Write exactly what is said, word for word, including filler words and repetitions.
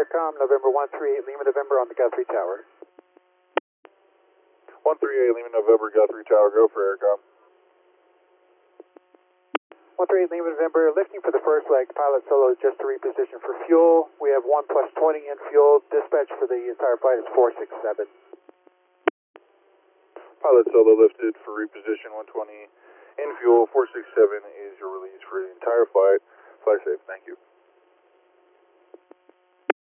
Aircom, November one three eight Lima November on the Guthrie Tower. one three eight Lima November, Guthrie Tower, go for Aircom. one three eight Lima November, lifting for the first leg, pilot solo just to reposition for fuel. We have one plus twenty in fuel. Dispatch for the entire flight is four six seven. Pilot solo lifted for reposition one twenty in fuel. four six seven is your release for the entire flight. Fly safe, thank you.